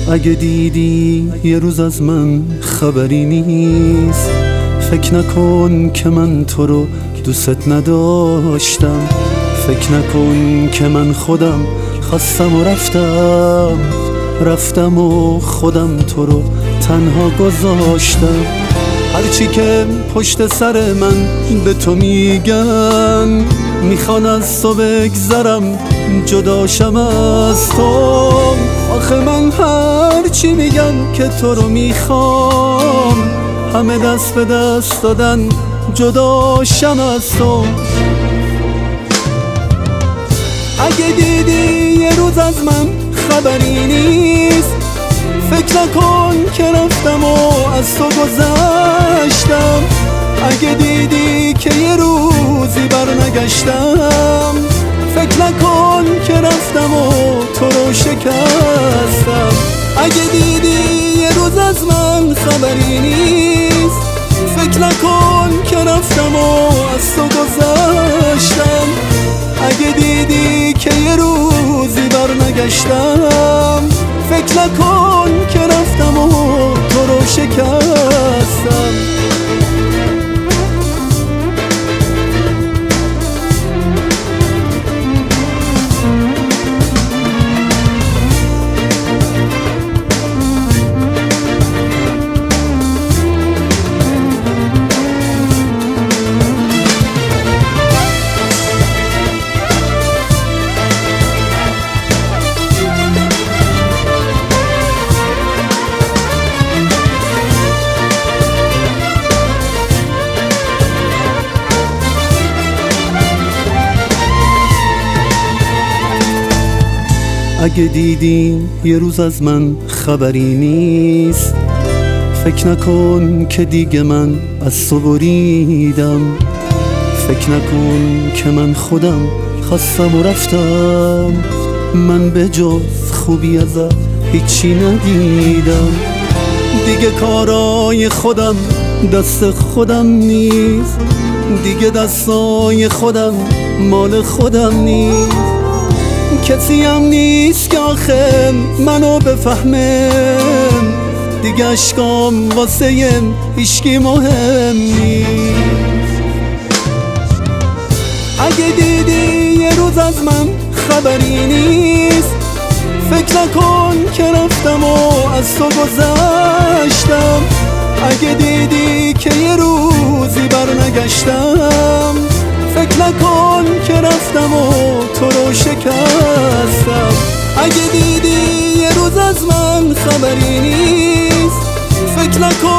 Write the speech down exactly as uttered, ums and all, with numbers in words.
اگه دیدی یه روز از من خبری نیست، فکر نکن که من تو رو دوست نداشتم، فکر نکن که من خودم خواستم و رفتم رفتم و خودم تو رو تنها گذاشتم. هرچی که پشت سر من به تو میگن، میخوان از تو بگذرم جداشم از تو. آخه من هرچی میگم که تو رو میخوام، همه دست به دست دادن جداشم از تو. اگه دیدی یه روز از من خبری نیست، فکر نکن که رفتم و از تو گذشتم. اگه دیدی که یه روزی برنگشتم، فکر نکن که رفتم و تو رو شکستم. اگه دیدی یه روز از من خبری نیست، فکر نکن که رفتم و از تو گذشتم. اگه دیدی که یه روزی برنگشتم، فکر نکن که رفتم و تو رو شکستم. اگه دیدی یه روز از من خبری نیست، فکر نکن که دیگه من از تو بریدم، فکر نکن که من خودم خواستم و رفتم. من به جز خوبی ازت هیچی ندیدم، دیگه کارای خودم دست خودم نیست، دیگه دستای خودم مال خودم نیست. کسی هم نیست که آخه منو بفهمه، دیگه اشکام واسه هیچکی مهم نیست. اگه دیدی یه روز از من خبری نیست، فکر نکن که رفتم و از تو گذشتم. اگه دیدی که یه روزی برنگشتم، فکر نکن که رفتم و تو رو شکستم. اگه دیدی یه روز از من خبری نیست، فکر نکن